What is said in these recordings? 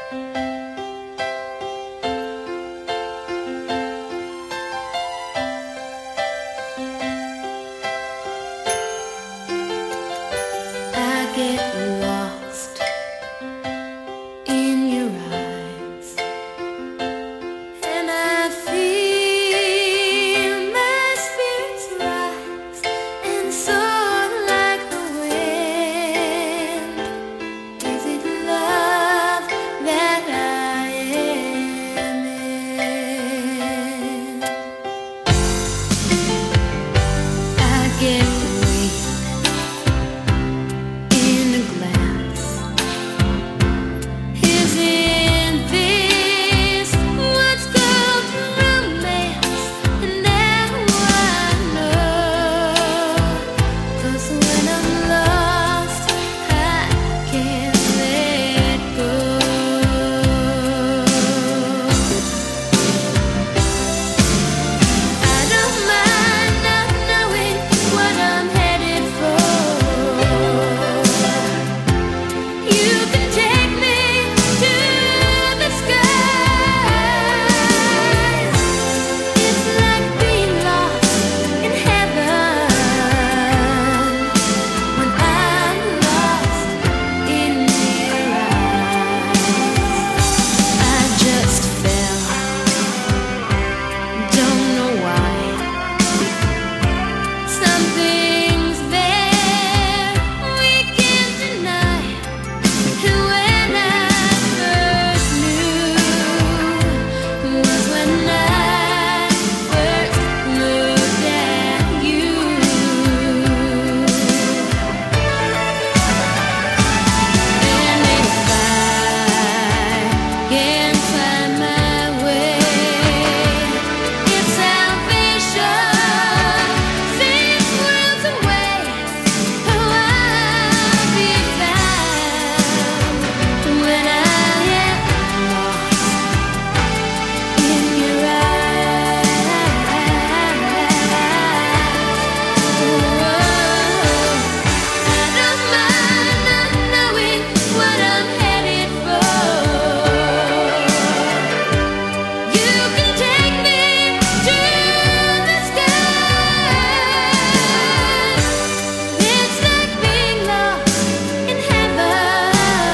I get lost in your eyes, and I feel my spirits rise and soar like the wind. Is it love that I am in? I get weak in a glass. Isn't this what's called romance? And now I know, 'cause when I'm lost, I can't let go. I don't mind not knowing what I'm headed for. You can take me to the skies. It's like being lost in heaven when I'm lost in your eyes. I just fell, don't know why. Something's there we can't deny. And when I first knew was when I first looked at you. And if I can find my way, it's salvation. Things worlds away, oh, I'll be found when I am lost in your eyes. I don't mind not knowing what I'm headed for. You can take me to the skies. It's like being lost in heaven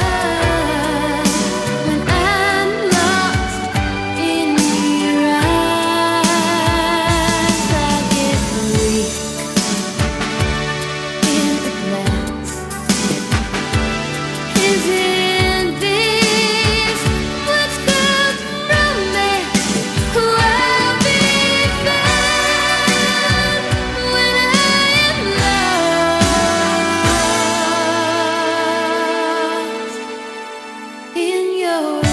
when I'm lost in your eyes. I get weak in a glance. Isn't this what's called romance? I'll be found when I am lost in your